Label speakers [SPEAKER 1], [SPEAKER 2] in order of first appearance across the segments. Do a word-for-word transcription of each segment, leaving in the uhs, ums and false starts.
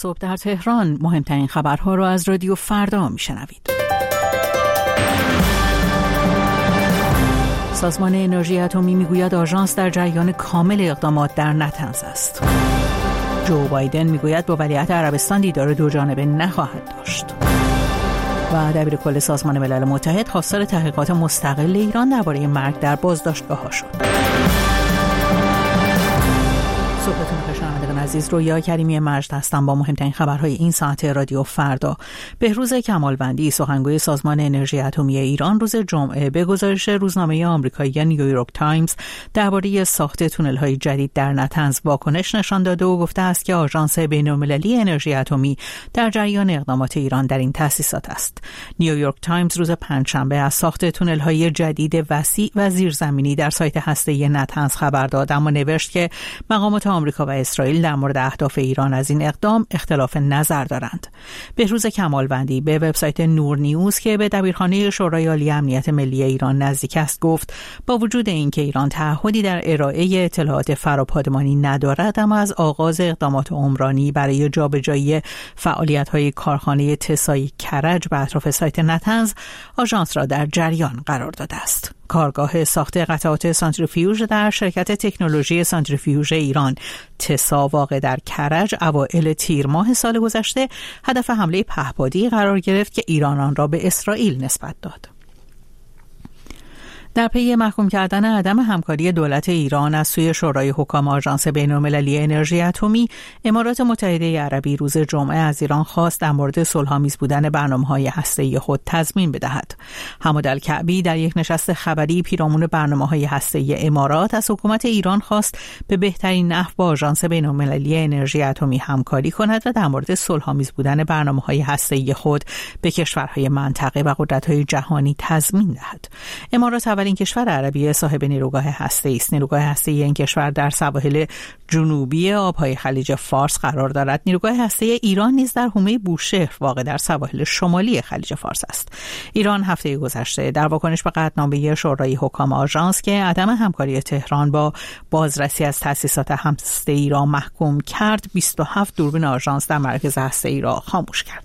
[SPEAKER 1] صبح در تهران مهمترین خبرها را از رادیو فردا میشنوید. سازمان انرژی اتمی میگوید آژانس در جریان کامل اقدامات در نتنز است. جو بایدن میگوید با ولیعهد عربستان دیدار دو جانبه نخواهد داشت. و دبیرکل سازمان ملل متحد خواستار تحقیقات مستقل ایران درباره مرگ در بازداشتگاه‌ها شد. صبحتون بخیر شنوندگان عزیز، رویا کریمی مجد هستم با مهمترین خبرهای این ساعت رادیو فردا. بهروز کمالوندی سخنگوی سازمان انرژی اتمی ایران روز جمعه به گزارش روزنامه آمریکایی نیویورک تایمز درباره ساخت تونل‌های جدید در نتنز واکنش نشان داده و گفته است که آژانس بین‌المللی انرژی اتمی در جریان اقدامات ایران در این تأسیسات است. نیویورک تایمز روز پنجشنبه از ساخت تونل‌های جدید وسیع و زیرزمینی در سایت هسته‌ای نتنز خبر داد، اما نوشت که مقامات آمریکا و اسرائیل در مورد اهداف ایران از این اقدام اختلاف نظر دارند. بهروز کمالوندی به وبسایت نور نیوز که به دبیرخانه شورای عالی امنیت ملی ایران نزدیک است گفت با وجود اینکه ایران تعهدی در ارائه اطلاعات فراپادمانی ندارد، اما از آغاز اقدامات عمرانی برای جابجایی فعالیت‌های کارخانه تسای کرج به اطراف سایت نتنز آژانس را در جریان قرار داده است. کارگاه ساخت قطعات سانتریفیوژ در شرکت تکنولوژی سانتریفیوژ ایران تسا واقع در کرج اوایل تیر ماه سال گذشته هدف حمله پهپادی قرار گرفت که ایران آن را به اسرائیل نسبت داد. در پی محکوم کردن عدم همکاری دولت ایران از سوی شورای حکام آژانس بین‌المللی انرژی اتمی، امارات متحده عربی روز جمعه از ایران خواست در مورد صلح‌آمیز بودن برنامه‌های هسته‌ای خود تضمین بدهد. حماد الکعبی در یک نشست خبری پیرامون برنامه‌های هسته‌ای امارات از حکومت ایران خواست به بهترین نحو با آژانس بین‌المللی انرژی اتمی همکاری کند و در مورد صلح‌آمیز بودن برنامه‌های هسته‌ای خود به کشورهای منطقه و قدرت‌های جهانی تضمین دهد. امارات این کشور عربی صاحب نیروگاه هسته‌ای است. نیروگاه هسته‌ای این کشور در سواحل جنوبی آبهای خلیج فارس قرار دارد. نیروگاه هسته‌ای ایران نیز در حومه بوشهر واقع در سواحل شمالی خلیج فارس است. ایران هفته گذشته در واکنش به قطعنامه شورای حکام آژانس که عدم همکاری تهران با بازرسی از تأسیسات هسته‌ای را محکوم کرد، بیست و هفت دوربین آژانس در مرکز هسته‌ای را خاموش کرد.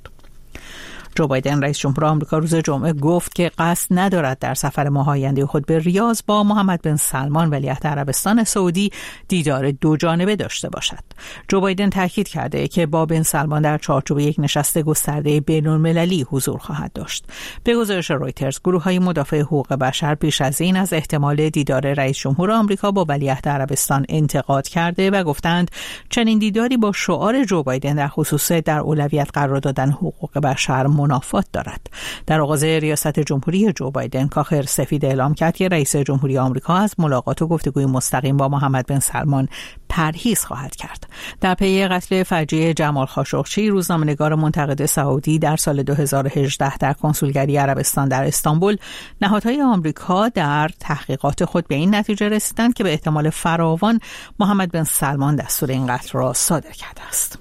[SPEAKER 1] جو بایدن رئیس جمهور آمریکا روز جمعه گفت که قصد ندارد در سفر ماه آینده خود به ریاض با محمد بن سلمان ولیعهد عربستان سعودی دیدار دو جانبه داشته باشد. جو بایدن تاکید کرده که با بن سلمان در چارچوب یک نشست گسترده بین‌المللی حضور خواهد داشت. به گزارش رویترز، گروه‌های مدافع حقوق بشر پیش از این از احتمال دیدار رئیس جمهور آمریکا با ولیعهد عربستان انتقاد کرده و گفتند چنین دیداری با شعار جو بایدن در خصوص در اولویت قرار دادن حقوق بشر منافات دارد. در آغاز ریاست جمهوری جو بایدن، کاخ سفید اعلام کرد که رئیس جمهوری آمریکا از ملاقات و گفتگوی مستقیم با محمد بن سلمان پرهیز خواهد کرد. در پی قتل فجیع جمال خاشقچی، روزنامه‌نگار منتقد سعودی در سال دو هزار و هجده در کنسولگری عربستان در استانبول، نهادهای آمریکا در تحقیقات خود به این نتیجه رسیدند که به احتمال فراوان محمد بن سلمان دستور این قتل را صادر کرده است.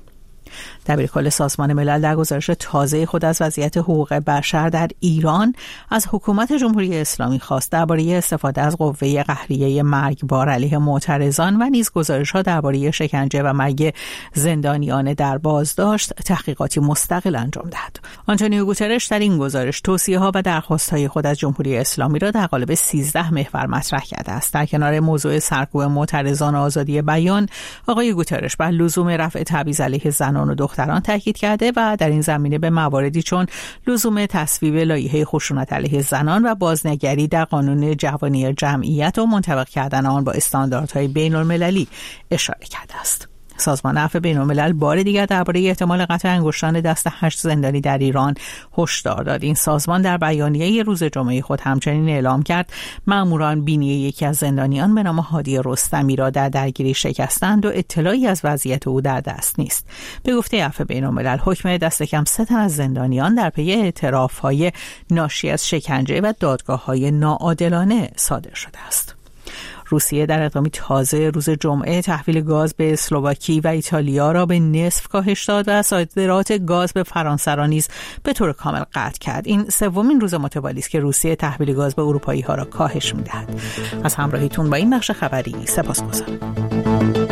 [SPEAKER 1] دبیرکل سازمان ملل در گزارش تازه خود از وضعیت حقوق بشر در ایران از حکومت جمهوری اسلامی خواست درباره استفاده از قوه قهریه مرگبار علیه معترضان و نیز گزارش‌ها درباره شکنجه و مرگ زندانیان در بازداشت تحقیقاتی مستقل انجام دهد. آنتونیو گوترش در این گزارش توصیه‌ها و درخواست‌های خود از جمهوری اسلامی را در قالب سیزده محور مطرح کرده است. در کنار موضوع سرکوب معترضان و آزادی بیان، آقای گوترش بر لزوم رفع تبعیض علیه زنان و دختران تاکید کرده و در این زمینه به مواردی چون لزوم تصویب لایحه خشونت علیه زنان و بازنگری در قانون جوانی جمعیت و منطبق کردن آن با استانداردهای بین‌المللی اشاره کرده است. سازمان عفو بین‌الملل بار دیگر درباره احتمال قطع انگشتان دست هشت زندانی در ایران هشدار داد. این سازمان در بیانیه روز جمعه خود همچنین اعلام کرد ماموران بینی یکی از زندانیان به نام هادی رستمی را در درگیری شکستند و اطلاعی از وضعیت او در دست نیست. به گفته عفو بین‌الملل، حکم دست کم سه تن از زندانیان در پی اعتراف‌های ناشی از شکنجه و دادگاه‌های ناعادلانه صادر شده است. روسیه در اقدامی تازه روز جمعه تحویل گاز به اسلواکی و ایتالیا را به نصف کاهش داد و صادرات گاز به فرانسه را نیز به طور کامل قطع کرد. این سومین روز متوالی است که روسیه تحویل گاز به اروپایی ها را کاهش می‌دهد. از همراهیتون با این بخش خبری سپاسگزارم.